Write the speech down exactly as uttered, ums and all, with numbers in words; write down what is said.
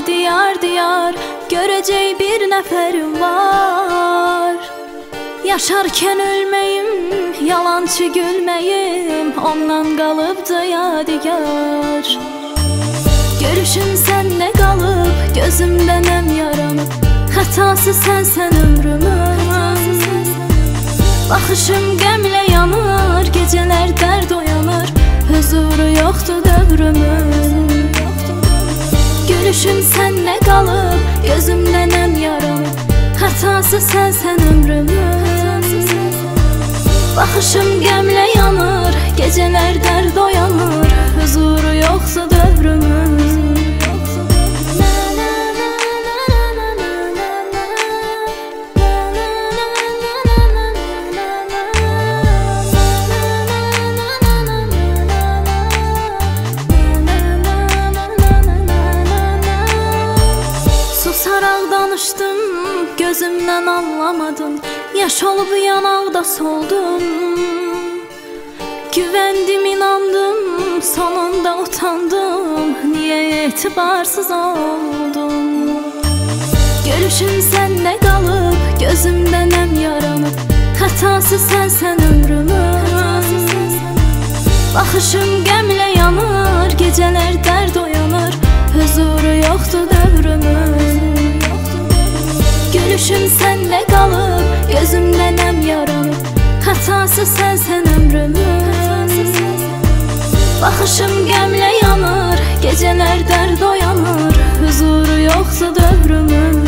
diyar diyar görəcək bir nəfərim var. Yaşarkən ölməyim, yalançı gülməyim, ondan qalıbdı yadigar. Görüşüm səndə qalıb, gözümdə nəm yaranıb, xətası sənsən ömrümün. Baxışım qəmlə yanır, gecələr dərd oyanır, huzuru yoxdur dövrümün. Görüşüm səndə qalıb, gözümdə nəm yaranıb, xətası sənsən ömrümün. Baxışım qəmlə yanır, gecələr dərd oyanır, huzuru yoxsa dövrümün. Susaraq danışdım, gözümdən anlamadın, yaş olub yanaqda soldum. Güvəndim, inandım, sonunda utandım, niyə etibarsız oldum. Görüşüm səndə qalıb, gözümdə nəm yaranıb, xətası sənsən ömrümün. Baxışım qəmlə yanır, gecələr dərd oyanır, huzuru yoxdur dövrümün. Görüşüm səndə qalıb, gözümdə nəm yaranıb, xətası sənsən ömrümün. Baxışım qəmlə yanır, gecələr dərd oyanır, huzuru yoxsa dövrümün.